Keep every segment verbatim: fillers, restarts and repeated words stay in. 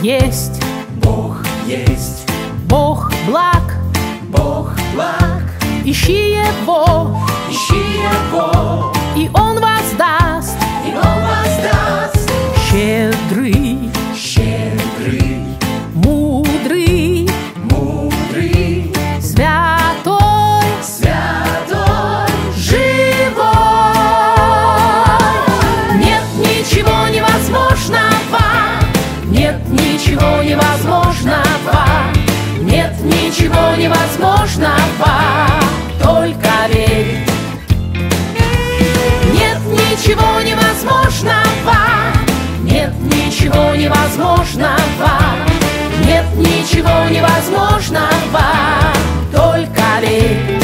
есть, Бог есть, Бог благ, Бог благ. ищи Его, Ищи Его, и Он воздаст. и Он воздаст. Щедрый, Щедрый, мудрый, мудрый, святой, святой, живой. нет ничего невозможного, нет ничего невозможного, нет ничего невозможного, только верь. Нет ничего невозможного, нет ничего невозможного, нет ничего невозможного, только верь.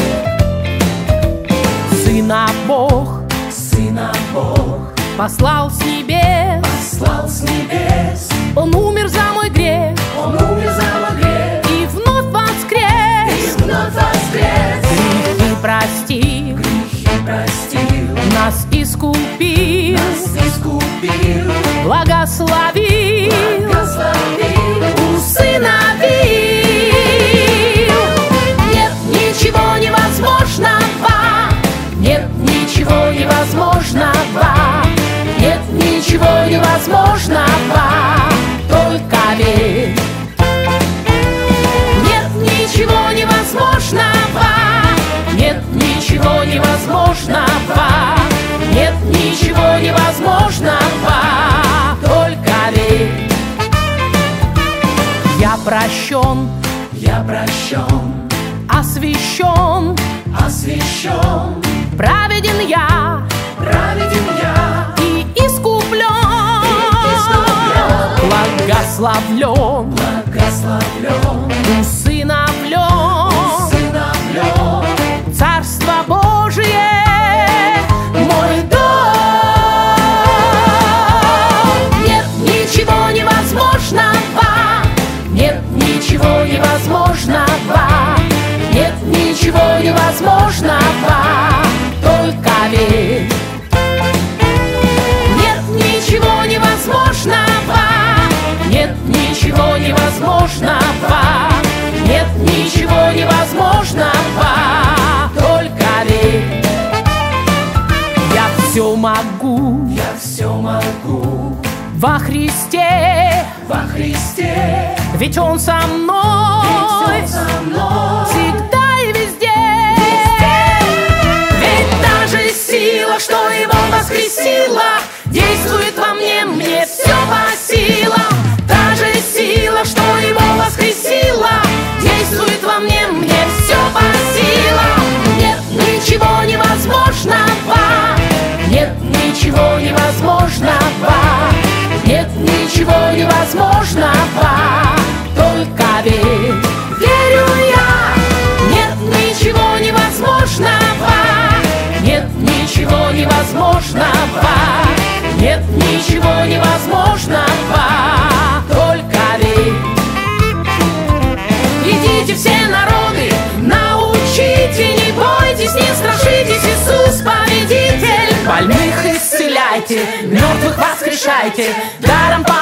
Сына Бог Сына Бог послал с небес, послал с небес. Он умер за мой грех Он умер за мой грех и вновь и воскрес. вновь воскрес. Грехи простил, Грехи простил, нас искупил, нас искупил, благословил, благословил, усыновил. Нет ничего невозможного, нет ничего невозможного, нет ничего невозможного, только верь. Нет ничего невозможного, нет ничего невозможного, нет ничего невозможного, только верь. Я прощен, Я прощен, освящен, освящен, праведен я праведен я, и искуплен, искуплен, благословлен, благословлен, усыновлен, усыновлен. Царство Божие мой дом. Нет ничего невозможного, нет ничего невозможного, нет ничего невозможного, только верь. Нет ничего невозможного, нет ничего невозможного, нет ничего невозможного, только верь. Я все могу Я все могу во Христе, во Христе, ведь Он со мной, ведь Он со мной. всегда и везде. Ведь даже сила, что Его воскресила, действует во мне, мне все по силам. Даже сила, что Его воскресила, действует во мне, мне все по силам. Нет ничего невозможного, нет ничего невозможного, нет ничего невозможного, только верь. Верю я, нет ничего невозможного, нет ничего невозможного, нет ничего невозможного, только верь. Идите все народы, научите, не бойтесь, не страшитесь, Иисус победитель. Больных исцеляйте, мертвых воскрешайте, даром